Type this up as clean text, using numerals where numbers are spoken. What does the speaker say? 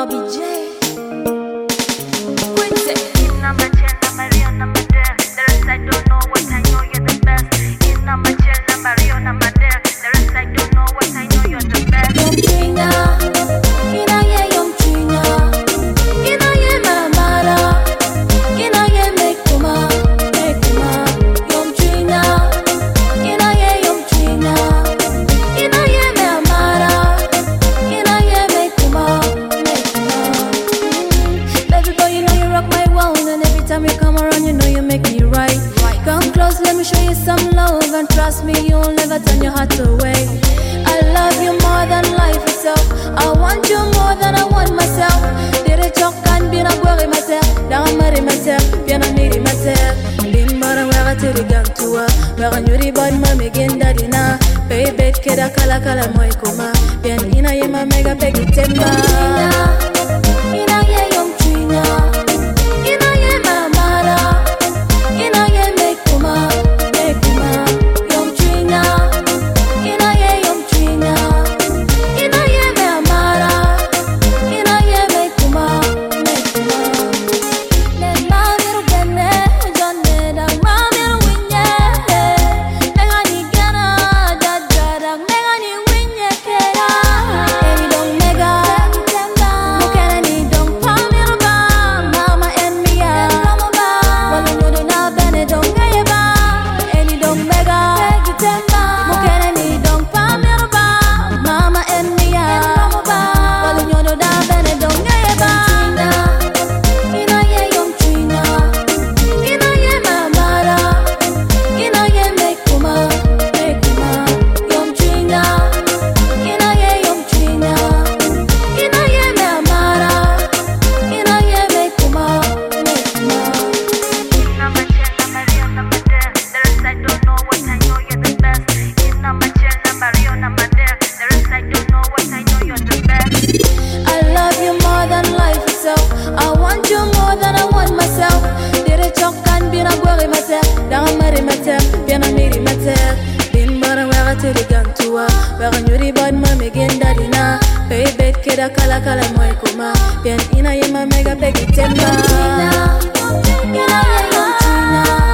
Bobby J. Quincy. Number 10, number real, number there. The rest I don't know what I know you're the best. In number 10, number real, number there. The rest I don't know what I know you're the best. Yom Trina, ina ye Yom Trina, ina ye Mara, ina ye Mekuma, Yom Trina, ina ye Yom Trina, ina ye Mara, ina ye Mekuma. Baby boy, you know you rock my world, and every time you come around, you know you make me right. Come close, let me show you some love, and trust me, you'll never turn your heart away. I love you more than life itself. I want you more than I want myself. Dire chokan bina gwari mater, dang mari mater, biana miri mater. Bin bara wera tiri gantua, wera nyuri bod mami ginda dina. Baby keda kala kala moi kuma, bian ina yema mega pegi temba. Ina ye Yom Trina, ina ye Mara, ina ye Mekuma, Yom Trina. Ina ye Yom Trina, ina ye Mara, ina ye Mekuma. Ne mamiru bene, jonne da mamiru winye. Nega ni gana, jajara, nega ni winye kera. Eni dong mega, mukene ni dong pamiru ba. Mama en miya, walu nyodo na bene dong gaye ba. Eni dong mega, mukene ni dong pamiru ba. Mama en miya, walu nyodo na bene dong gaye ba. Ina ye Yom Trina, ina ye Mara, ina ye Mekuma, Yom Trina, ina ye Yom Trina, ina ye Mara, ina ye Mekuma. Number 10, number real, number there. The rest I don't know what I know you're the best. In number 10, number real, number there. The rest I don't know what I know you're the best. I love you more than life itself. I want you more than I want myself. Dire chokan bina gwari mater, dang mari mater, biana miri mater. Bin bara wera tiri gantua, wera nyuri bod mami ginda dina. Baby keda kala kala moi kuma, bian ina yema mega pegi temba. Ina ye Yom Trina.